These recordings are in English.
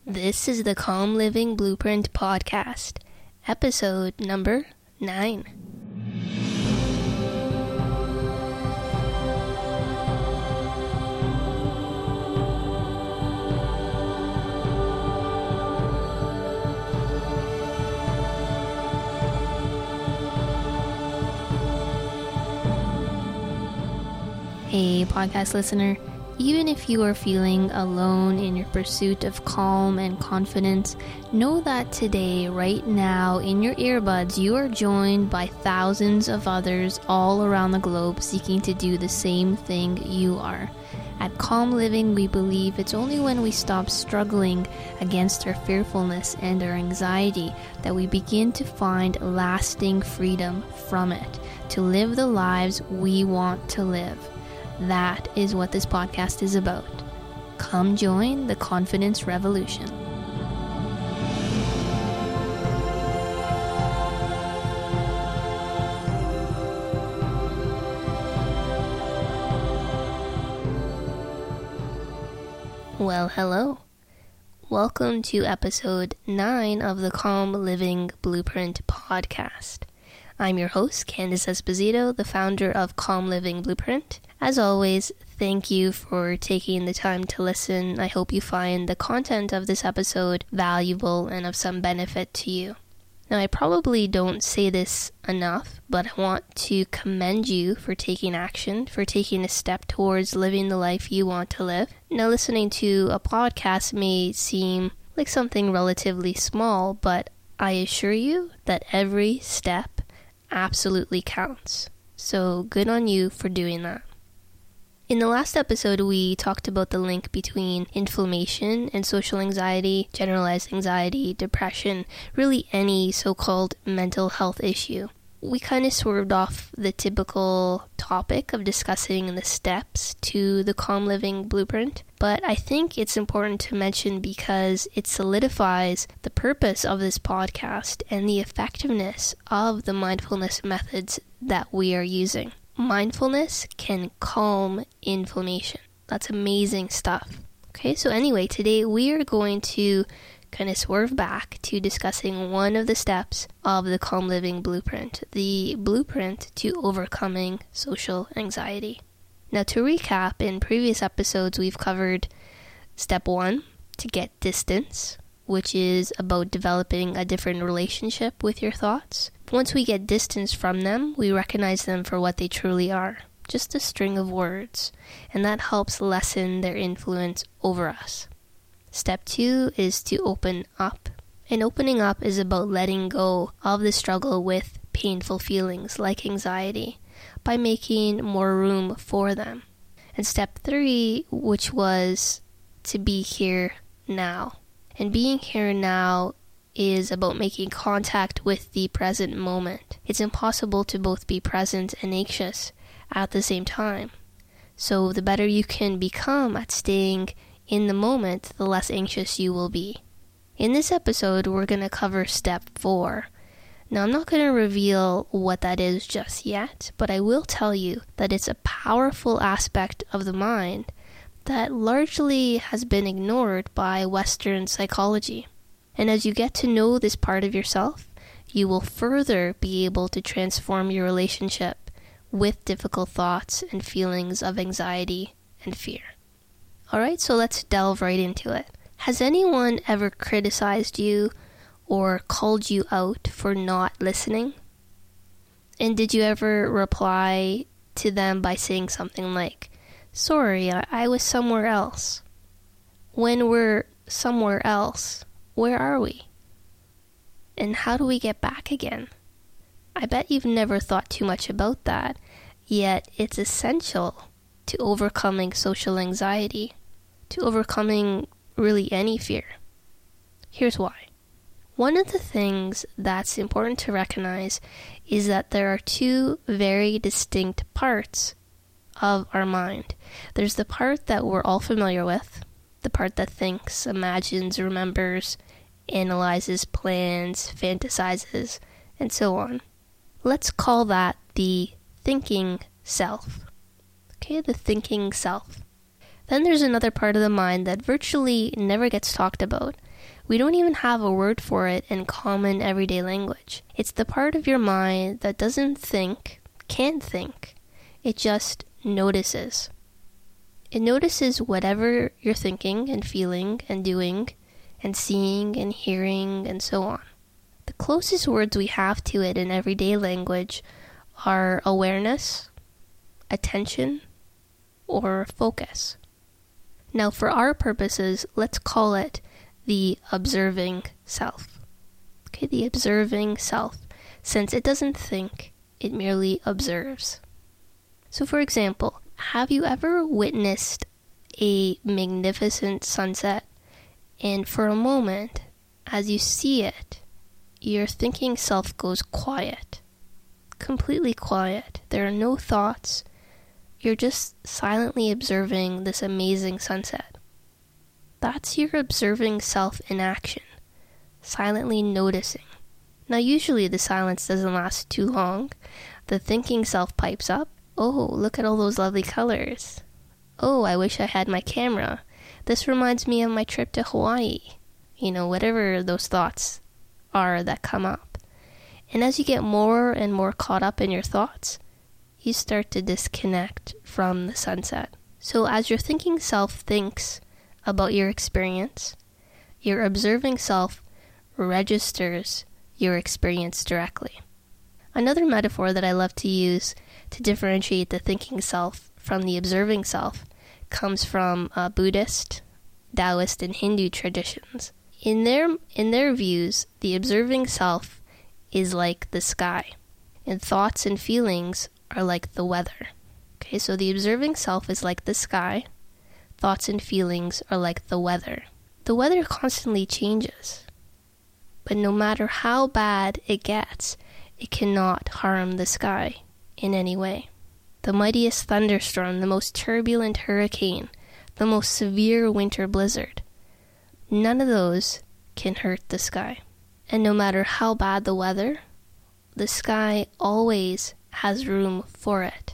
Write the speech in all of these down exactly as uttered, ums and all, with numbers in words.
This is the Calm Living Blueprint Podcast, episode number nine. Hey, podcast listener. Even if you are feeling alone in your pursuit of calm and confidence, know that today, right now, in your earbuds, you are joined by thousands of others all around the globe seeking to do the same thing you are. At Calm Living, we believe it's only when we stop struggling against our fearfulness and our anxiety that we begin to find lasting freedom from it, to live the lives we want to live. That is what this podcast is about. Come join the confidence revolution. Well, hello. Welcome to episode nine of the Calm Living Blueprint podcast. I'm your host, Candice Esposito, the founder of Calm Living Blueprint. As always, thank you for taking the time to listen. I hope you find the content of this episode valuable and of some benefit to you. Now, I probably don't say this enough, but I want to commend you for taking action, for taking a step towards living the life you want to live. Now, listening to a podcast may seem like something relatively small, but I assure you that every step absolutely counts. So good on you for doing that. In the last episode, we talked about the link between inflammation and social anxiety, generalized anxiety, depression, really any so-called mental health issue. We kind of swerved off the typical topic of discussing the steps to the Calm Living Blueprint, but I think it's important to mention because it solidifies the purpose of this podcast and the effectiveness of the mindfulness methods that we are using. Mindfulness can calm inflammation. That's amazing stuff. Okay, so anyway, today we are going to kind of swerve back to discussing one of the steps of the Calm Living Blueprint, the blueprint to overcoming social anxiety. Now, to recap, in previous episodes, we've covered step one, to get distance, which is about developing a different relationship with your thoughts. Once we get distance from them, we recognize them for what they truly are, just a string of words, and that helps lessen their influence over us. Step two is to open up, and opening up is about letting go of the struggle with painful feelings like anxiety by making more room for them. And step three, which was to be here now. And being here now is about making contact with the present moment. It's impossible to both be present and anxious at the same time. So the better you can become at staying in the moment, the less anxious you will be. In this episode, we're going to cover step four. Now, I'm not going to reveal what that is just yet, but I will tell you that it's a powerful aspect of the mind that largely has been ignored by Western psychology. And as you get to know this part of yourself, you will further be able to transform your relationship with difficult thoughts and feelings of anxiety and fear. Alright, so let's delve right into it. Has anyone ever criticized you or called you out for not listening? And did you ever reply to them by saying something like, "Sorry, I, I was somewhere else"? When we're somewhere else, where are we? And how do we get back again? I bet you've never thought too much about that, yet it's essential to overcoming social anxiety, to overcoming really any fear. Here's why. One of the things that's important to recognize is that there are two very distinct parts of our mind. There's the part that we're all familiar with, the part that thinks, imagines, remembers, analyzes, plans, fantasizes, and so on. Let's call that the thinking self. Okay, the thinking self. Then there's another part of the mind that virtually never gets talked about. We don't even have a word for it in common everyday language. It's the part of your mind that doesn't think, can't think. It just notices. It notices whatever you're thinking and feeling and doing and seeing and hearing and so on. The closest words we have to it in everyday language are awareness, attention, or focus. Now, for our purposes, let's call it the observing self. Okay, the observing self, since it doesn't think, it merely observes. So, for example, have you ever witnessed a magnificent sunset, and for a moment, as you see it, your thinking self goes quiet, completely quiet. There are no thoughts. You're just silently observing this amazing sunset. That's your observing self in action, silently noticing. Now, usually the silence doesn't last too long. The thinking self pipes up. Oh, look at all those lovely colors. Oh, I wish I had my camera. This reminds me of my trip to Hawaii. You know, whatever those thoughts are that come up. And as you get more and more caught up in your thoughts, you start to disconnect from the sunset. So as your thinking self thinks about your experience, your observing self registers your experience directly. Another metaphor that I love to use to differentiate the thinking self from the observing self comes from uh, Buddhist, Taoist, and Hindu traditions. In their in their views, the observing self is like the sky, and thoughts and feelings are like the weather. Okay, so the observing self is like the sky, thoughts and feelings are like the weather. The weather constantly changes, but no matter how bad it gets, it cannot harm the sky in any way. The mightiest thunderstorm, the most turbulent hurricane, the most severe winter blizzard, none of those can hurt the sky. And no matter how bad the weather, the sky always has room for it.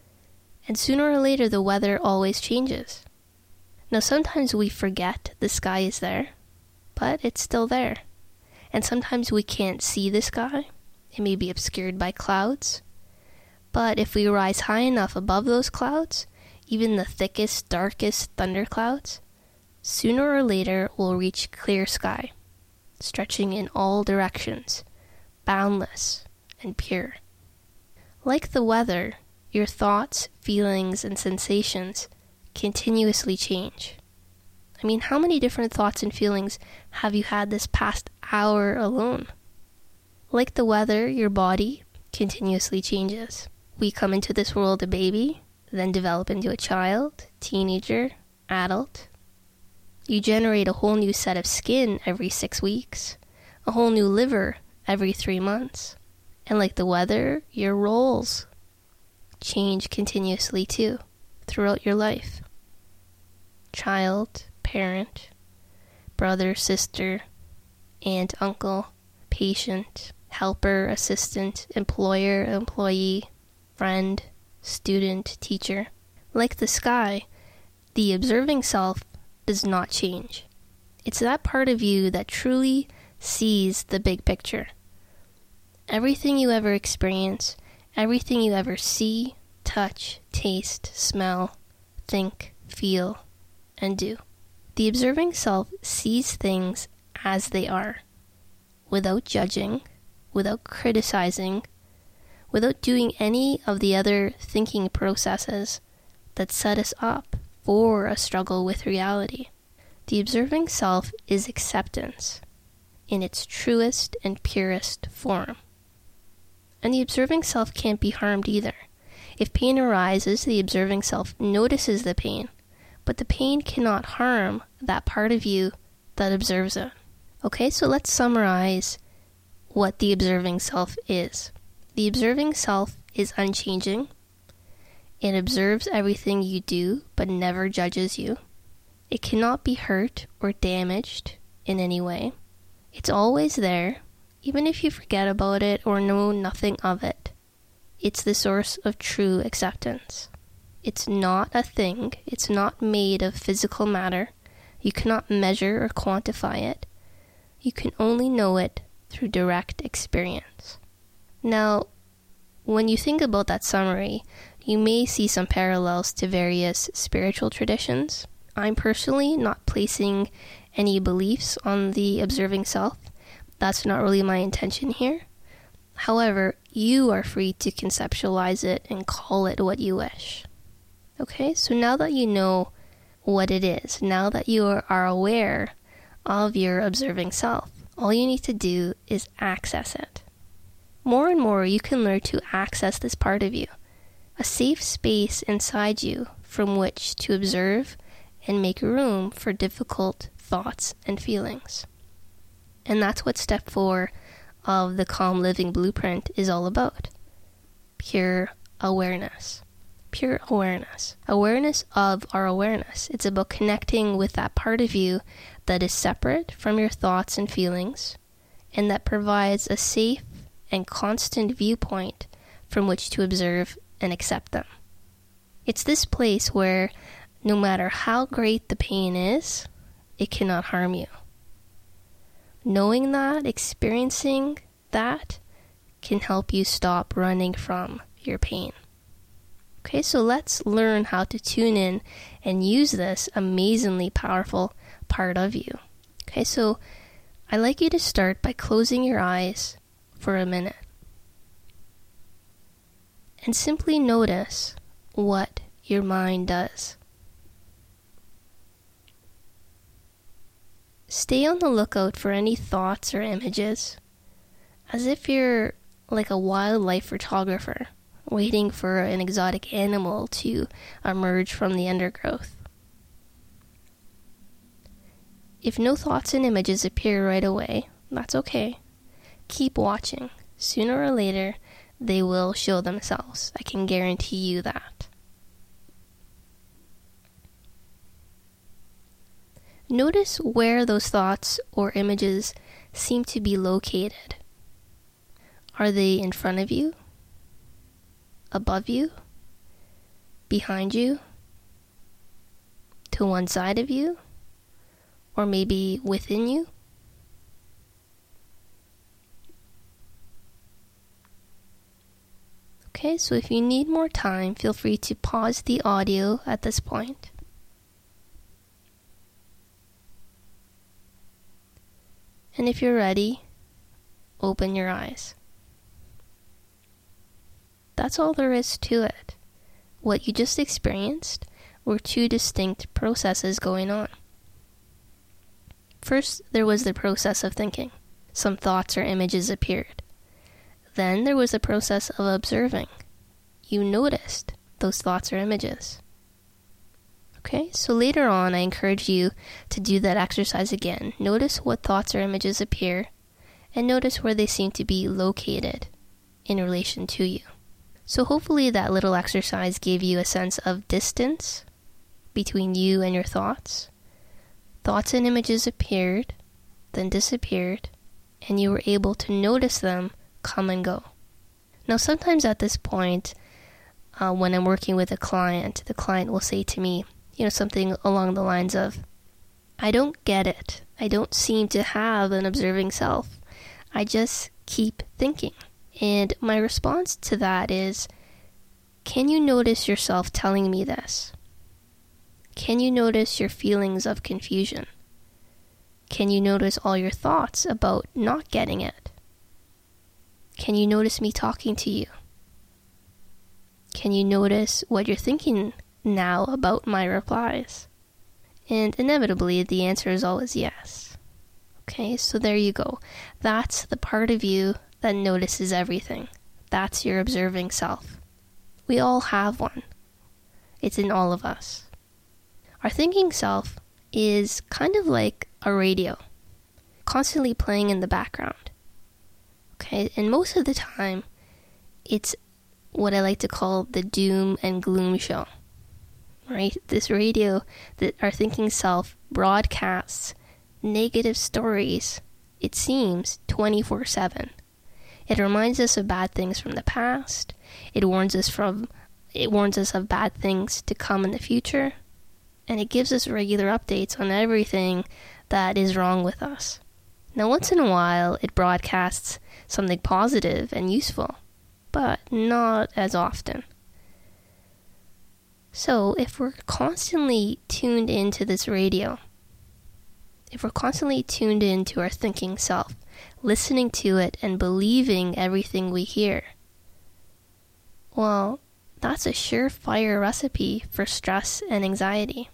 And sooner or later, the weather always changes. Now, sometimes we forget the sky is there, but it's still there. And sometimes we can't see the sky. It may be obscured by clouds. But if we rise high enough above those clouds, even the thickest, darkest thunderclouds, sooner or later we'll reach clear sky, stretching in all directions, boundless and pure. Like the weather, your thoughts, feelings, and sensations continuously change. I mean, how many different thoughts and feelings have you had this past hour alone? Like the weather, your body continuously changes. We come into this world a baby, then develop into a child, teenager, adult. You generate a whole new set of skin every six weeks, a whole new liver every three months. And like the weather, your roles change continuously too, throughout your life. Child, parent, brother, sister, aunt, uncle, patient, helper, assistant, employer, employee, friend, student, teacher. Like the sky, the observing self does not change. It's that part of you that truly sees the big picture. Everything you ever experience, everything you ever see, touch, taste, smell, think, feel, and do. The observing self sees things as they are, without judging, without criticizing, without doing any of the other thinking processes that set us up for a struggle with reality. The observing self is acceptance in its truest and purest form. And the observing self can't be harmed either. If pain arises, the observing self notices the pain, but the pain cannot harm that part of you that observes it. Okay, so let's summarize what the observing self is. The observing self is unchanging. It observes everything you do, but never judges you. It cannot be hurt or damaged in any way. It's always there, even if you forget about it or know nothing of it. It's the source of true acceptance. It's not a thing. It's not made of physical matter. You cannot measure or quantify it. You can only know it through direct experience. Now, when you think about that summary, you may see some parallels to various spiritual traditions. I'm personally not placing any beliefs on the observing self. That's not really my intention here. However, you are free to conceptualize it and call it what you wish. Okay, so now that you know what it is, now that you are aware of your observing self, all you need to do is access it. More and more, you can learn to access this part of you, a safe space inside you from which to observe and make room for difficult thoughts and feelings. And that's what step four of the Calm Living Blueprint is all about. Pure awareness. Pure awareness. Awareness of our awareness. It's about connecting with that part of you that is separate from your thoughts and feelings, and that provides a safe and constant viewpoint from which to observe and accept them. It's this place where no matter how great the pain is, it cannot harm you. Knowing that, experiencing that, can help you stop running from your pain. Okay, so let's learn how to tune in and use this amazingly powerful part of you. Okay, so I'd like you to start by closing your eyes for a minute and simply notice what your mind does. Stay on the lookout for any thoughts or images, as if you're like a wildlife photographer waiting for an exotic animal to emerge from the undergrowth. If no thoughts and images appear right away, that's okay. Keep watching. Sooner or later, they will show themselves. I can guarantee you that. Notice where those thoughts or images seem to be located. Are they in front of you? Above you? Behind you? To one side of you? Or maybe within you? Okay, so if you need more time, feel free to pause the audio at this point. And if you're ready, open your eyes. That's all there is to it. What you just experienced were two distinct processes going on. First, there was the process of thinking. Some thoughts or images appeared. Then there was the process of observing. You noticed those thoughts or images. Okay, so later on, I encourage you to do that exercise again. Notice what thoughts or images appear, and notice where they seem to be located in relation to you. So hopefully that little exercise gave you a sense of distance between you and your thoughts. Thoughts and images appeared, then disappeared, and you were able to notice them come and go. Now sometimes at this point, uh, when I'm working with a client, the client will say to me, you know, something along the lines of, I don't get it. I don't seem to have an observing self. I just keep thinking. And my response to that is, can you notice yourself telling me this? Can you notice your feelings of confusion? Can you notice all your thoughts about not getting it? Can you notice me talking to you? Can you notice what you're thinking now about my replies? And inevitably, the answer is always yes. Okay, so there you go. That's the part of you that notices everything. That's your observing self. We all have one. It's in all of us. Our thinking self is kind of like a radio, constantly playing in the background. Okay, and most of the time, it's what I like to call the doom and gloom show. Right? This radio that our thinking self broadcasts negative stories, it seems, twenty-four seven. It reminds us of bad things from the past. It warns us from It warns us of bad things to come in the future, and it gives us regular updates on everything that is wrong with us. Now, once in a while, it broadcasts something positive and useful, but not as often. So, if we're constantly tuned into this radio, if we're constantly tuned into our thinking self, listening to it and believing everything we hear, well, that's a surefire recipe for stress and anxiety.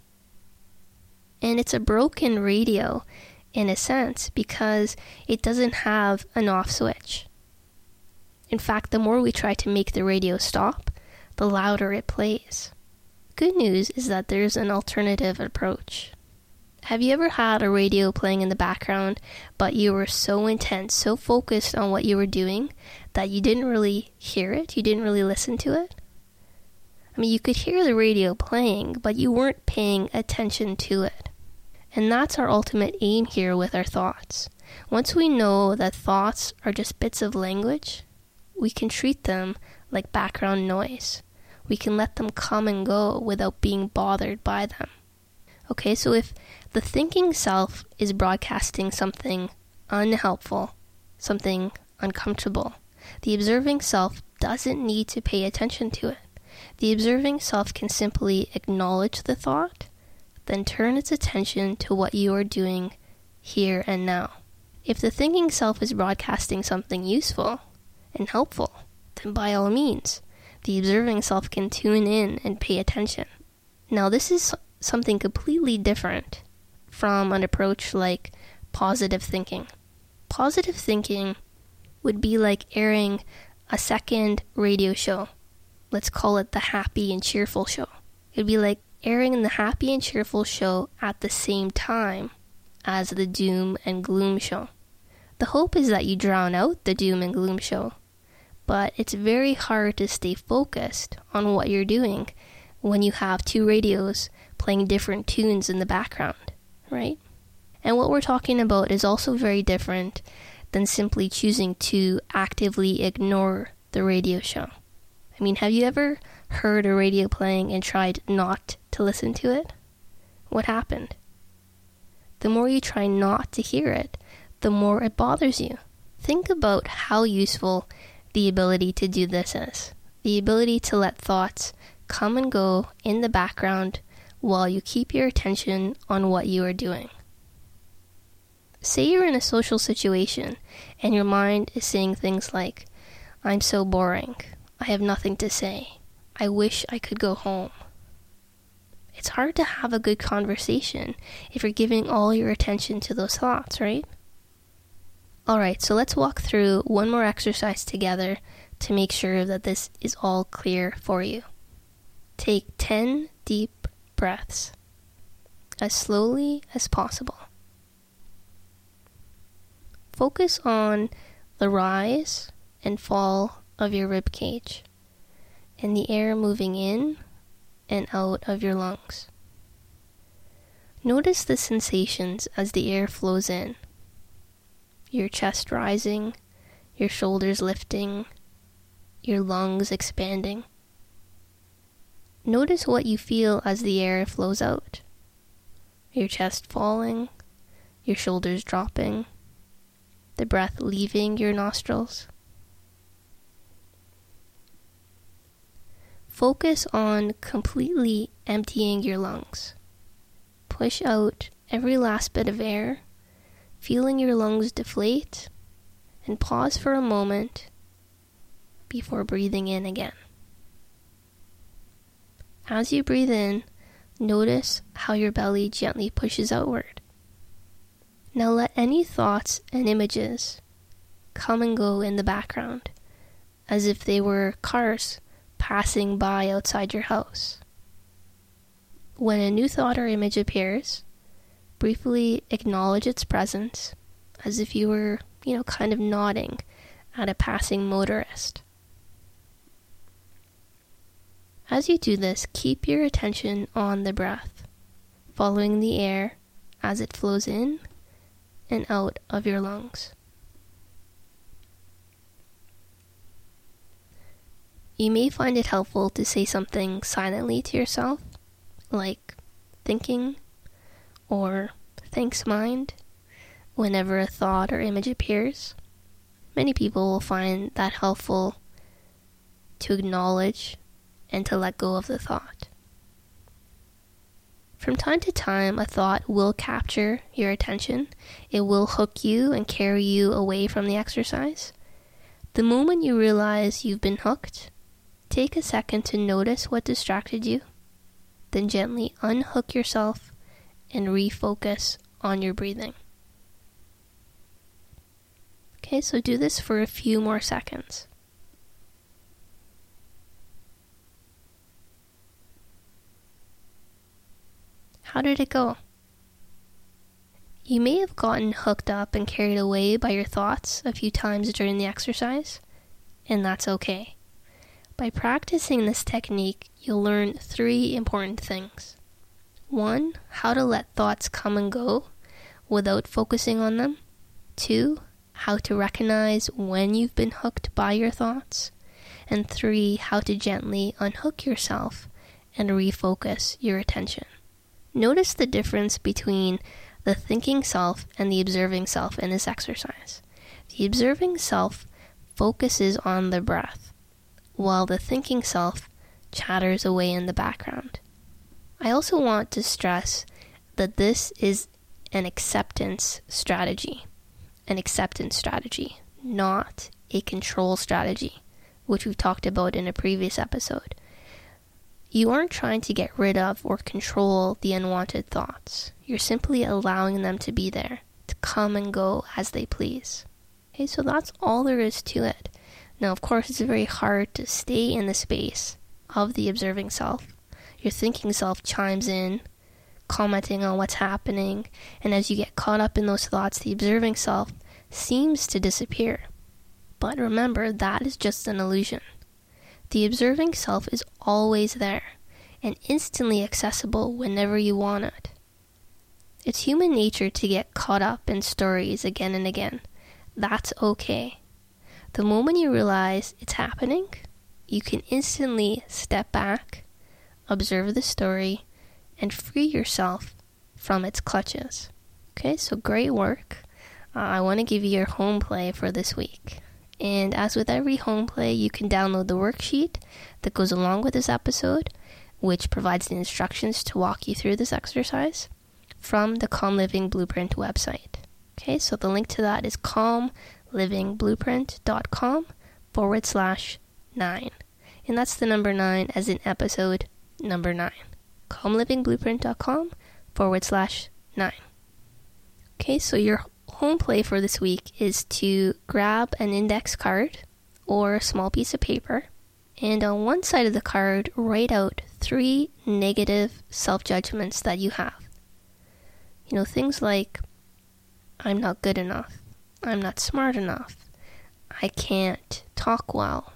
And it's a broken radio in a sense because it doesn't have an off switch. In fact, the more we try to make the radio stop, the louder it plays. Good news is that there's an alternative approach. Have you ever had a radio playing in the background, but you were so intense, so focused on what you were doing, that you didn't really hear it? You didn't really listen to it? I mean, you could hear the radio playing, but you weren't paying attention to it. And that's our ultimate aim here with our thoughts. Once we know that thoughts are just bits of language, we can treat them like background noise. We can let them come and go without being bothered by them. Okay, so if the thinking self is broadcasting something unhelpful, something uncomfortable, the observing self doesn't need to pay attention to it. The observing self can simply acknowledge the thought, then turn its attention to what you are doing here and now. If the thinking self is broadcasting something useful and helpful, then by all means, the observing self can tune in and pay attention. Now, this is something completely different from an approach like positive thinking. Positive thinking would be like airing a second radio show. Let's call it the happy and cheerful show. It would be like airing the happy and cheerful show at the same time as the doom and gloom show. The hope is that you drown out the doom and gloom show, but it's very hard to stay focused on what you're doing when you have two radios playing different tunes in the background, right? And what we're talking about is also very different than simply choosing to actively ignore the radio show. I mean, have you ever heard a radio playing and tried not to listen to it? What happened? The more you try not to hear it, the more it bothers you. Think about how useful the ability to do this is. The ability to let thoughts come and go in the background while you keep your attention on what you are doing. Say you're in a social situation and your mind is saying things like, "I'm so boring. I have nothing to say. I wish I could go home." It's hard to have a good conversation if you're giving all your attention to those thoughts, right? Alright, so let's walk through one more exercise together to make sure that this is all clear for you. Take ten deep breaths, as slowly as possible. Focus on the rise and fall of your rib cage and the air moving in and out of your lungs. Notice the sensations as the air flows in. Your chest rising, your shoulders lifting, your lungs expanding. Notice what you feel as the air flows out. Your chest falling, your shoulders dropping, the breath leaving your nostrils. Focus on completely emptying your lungs. Push out every last bit of air, feeling your lungs deflate, and pause for a moment before breathing in again. As you breathe in, notice how your belly gently pushes outward. Now let any thoughts and images come and go in the background, as if they were cars passing by outside your house. When a new thought or image appears, briefly acknowledge its presence, as if you were, you know, kind of nodding at a passing motorist. As you do this, keep your attention on the breath, following the air as it flows in and out of your lungs. You may find it helpful to say something silently to yourself, like thinking or thanks mind, whenever a thought or image appears. Many people will find that helpful to acknowledge and to let go of the thought. From time to time, a thought will capture your attention. It will hook you and carry you away from the exercise. The moment you realize you've been hooked, take a second to notice what distracted you, then gently unhook yourself and refocus on your breathing. Okay, so do this for a few more seconds. How did it go? You may have gotten hooked up and carried away by your thoughts a few times during the exercise, and that's okay. By practicing this technique, you'll learn three important things. One, how to let thoughts come and go without focusing on them. Two, how to recognize when you've been hooked by your thoughts. And three, how to gently unhook yourself and refocus your attention. Notice the difference between the thinking self and the observing self in this exercise. The observing self focuses on the breath, while the thinking self chatters away in the background. I also want to stress that this is an acceptance strategy. An acceptance strategy, not a control strategy, which we've talked about in a previous episode. You aren't trying to get rid of or control the unwanted thoughts. You're simply allowing them to be there, to come and go as they please. Okay, so that's all there is to it. Now, of course, it's very hard to stay in the space of the observing self. Your thinking self chimes in, commenting on what's happening, and as you get caught up in those thoughts, the observing self seems to disappear. But remember, that is just an illusion. The observing self is always there and instantly accessible whenever you want it. It's human nature to get caught up in stories again and again. That's okay. The moment you realize it's happening, you can instantly step back, observe the story, and free yourself from its clutches. Okay, so great work. Uh, I want to give you your home play for this week. And as with every home play, you can download the worksheet that goes along with this episode, which provides the instructions to walk you through this exercise from the Calm Living Blueprint website. Okay, so the link to that is calmlivingblueprint.com forward slash nine. And that's the number nine as in episode number nine. calmlivingblueprint.com forward slash nine. Okay, so your home play for this week is to grab an index card or a small piece of paper, and on one side of the card, write out three negative self-judgments that you have. You know, things like, I'm not good enough, I'm not smart enough, I can't talk well.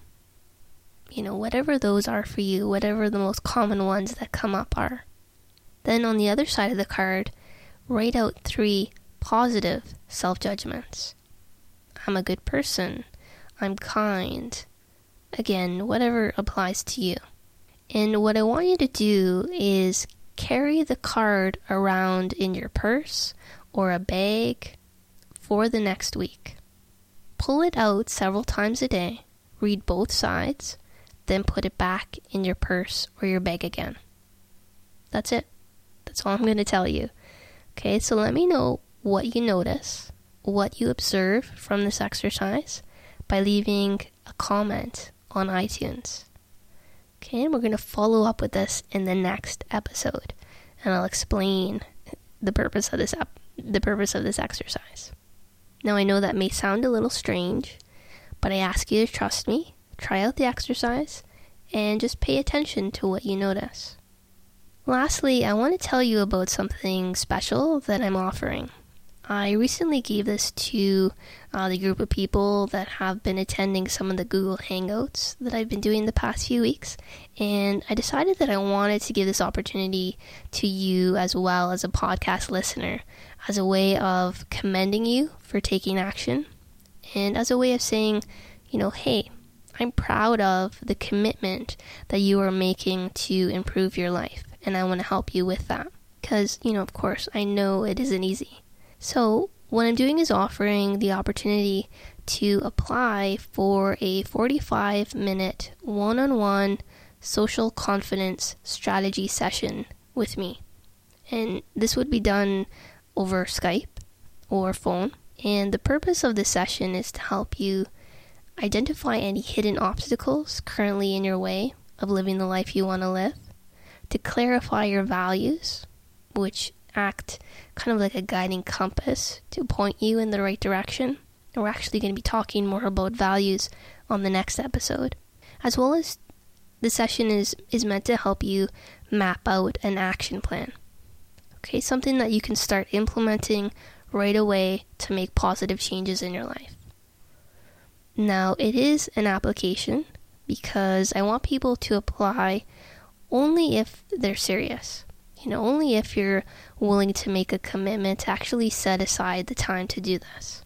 You know, whatever those are for you, whatever the most common ones that come up are. Then on the other side of the card, write out three positive self-judgments. I'm a good person. I'm kind. Again, whatever applies to you. And what I want you to do is carry the card around in your purse or a bag for the next week. Pull it out several times a day, read both sides, then put it back in your purse or your bag again. That's it. That's all I'm going to tell you. Okay, so let me know what you notice, what you observe from this exercise by leaving a comment on iTunes. Okay, and we're going to follow up with this in the next episode, and I'll explain the purpose of this ep- the purpose of this exercise. Now, I know that may sound a little strange, but I ask you to trust me, try out the exercise, and just pay attention to what you notice. Lastly, I want to tell you about something special that I'm offering. I recently gave this to uh, the group of people that have been attending some of the Google Hangouts that I've been doing the past few weeks, and I decided that I wanted to give this opportunity to you as well as a podcast listener as a way of commending you for taking action and as a way of saying, you know, hey, I'm proud of the commitment that you are making to improve your life, and I want to help you with that. Because, you know, of course, I know it isn't easy. So what I'm doing is offering the opportunity to apply for a forty-five minute one-on-one social confidence strategy session with me. And this would be done over Skype or phone. And the purpose of this session is to help you identify any hidden obstacles currently in your way of living the life you want to live, to clarify your values, which act kind of like a guiding compass to point you in the right direction. And we're actually going to be talking more about values on the next episode, as well as the session is, is meant to help you map out an action plan. Okay, something that you can start implementing right away to make positive changes in your life. Now, it is an application because I want people to apply only if they're serious. You know, only if you're willing to make a commitment to actually set aside the time to do this.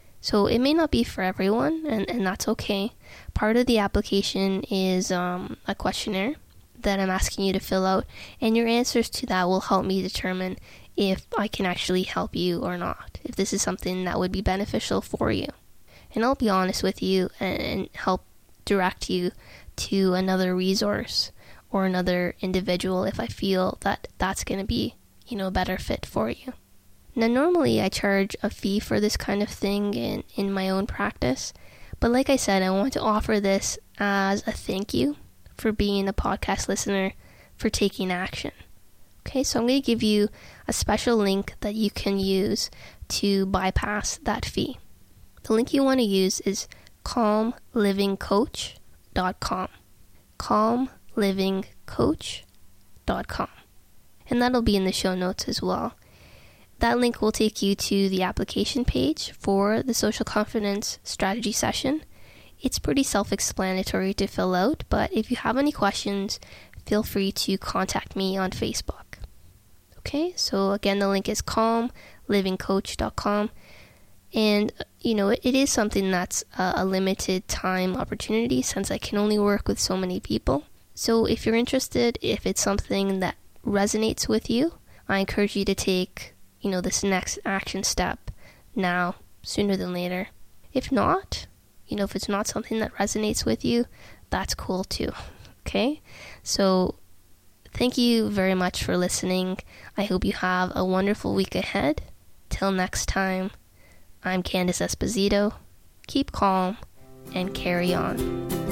So it may not be for everyone, and, and that's okay. Part of the application is um, a questionnaire that I'm asking you to fill out, and your answers to that will help me determine if I can actually help you or not, if this is something that would be beneficial for you. And I'll be honest with you and, and help direct you to another resource or another individual if I feel that that's going to be, you know, a better fit for you. Now, normally I charge a fee for this kind of thing in, in my own practice, but like I said, I want to offer this as a thank you for being a podcast listener, for taking action. Okay, so I'm going to give you a special link that you can use to bypass that fee. The link you want to use is calm living coach dot com. calm living coach dot com. And that'll be in the show notes as well. That link will take you to the application page for the social confidence strategy session. It's pretty self-explanatory to fill out, but if you have any questions, feel free to contact me on Facebook. Okay, so again, the link is calm living coach dot com. And, you know, it, it is something that's a, a limited time opportunity since I can only work with so many people. So if you're interested, if it's something that resonates with you, I encourage you to take, you know, this next action step now, sooner than later. If not, you know, if it's not something that resonates with you, that's cool too. Okay? So thank you very much for listening. I hope you have a wonderful week ahead. Till next time, I'm Candice Esposito. Keep calm and carry on.